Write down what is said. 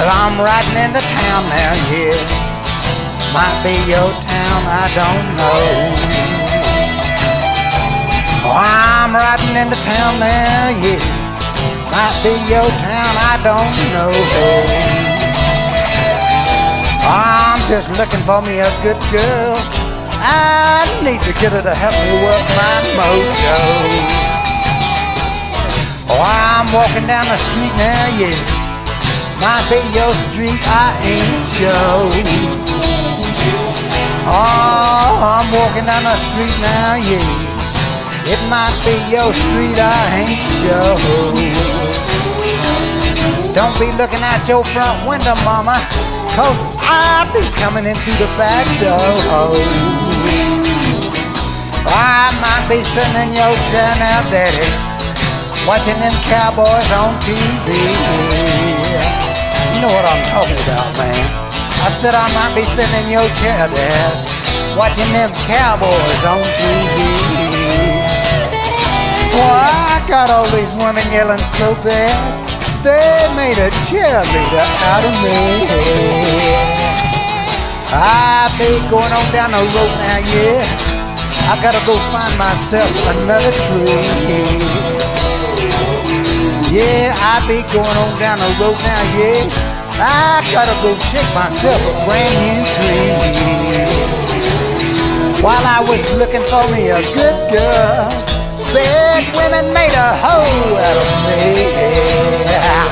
Well, I'm riding into town now, yeah. Might be your town, I don't know. Oh, I'm riding into town now, yeah. Might be your town, I don't know. I'm just looking for me a good girl. I need to get her to help me work my mojo. Oh, I'm walking down the street now, yeah. Might be your street, I ain't sure. Oh, I'm walking down the street now, yeah. It might be your street, I ain't sure. Don't be looking out your front window, mama, 'cause I'll be coming in through the back door. I might be sitting in your chair now, daddy, watching them cowboys on TV. You know what I'm talking about, man. I said I might be sitting in your chair, Dad, watching them cowboys on TV. Boy, I got all these women yelling so bad, they made a cheerleader out of me. I be going on down the road now, yeah. I gotta go find myself another tree. Yeah, I be going on down the road now, yeah. I gotta go shake myself a brand new tree. While I was looking for me a good girl, bad women made a hoe out of me.